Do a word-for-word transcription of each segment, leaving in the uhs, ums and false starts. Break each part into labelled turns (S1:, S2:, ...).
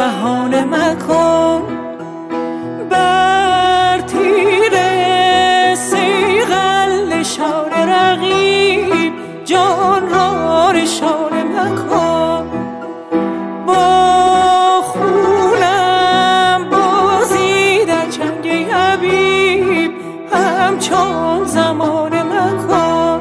S1: بهانه مکن، بر تیر صیقل نشانه رقیب جان را نشانه مکن. با خونم بازی در چنگ حبیب همچون زمانه مکن.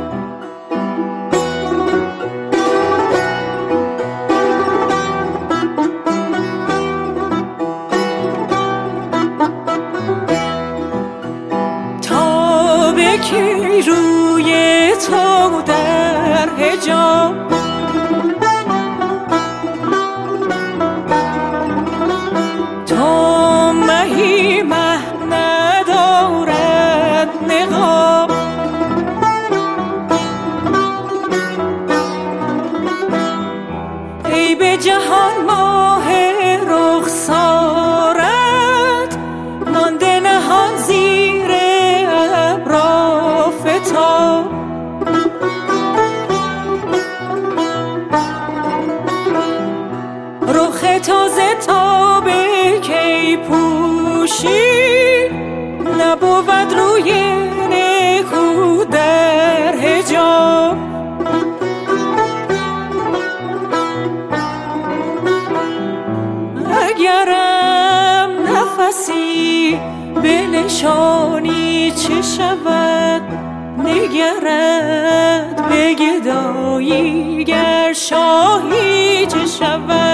S1: تا به کی روی تو در حجاب، تو مهی مه ندارد نقاب. ای به جهان ماه رخسارت مانده نهان زیر ابرا فتاب. رخ تازه تا به کی پوشی، نبود روی نکو در حجاب. اگرم نفسی بنشانی چه شود، نگرد به گدایی گر شاهی چه شود.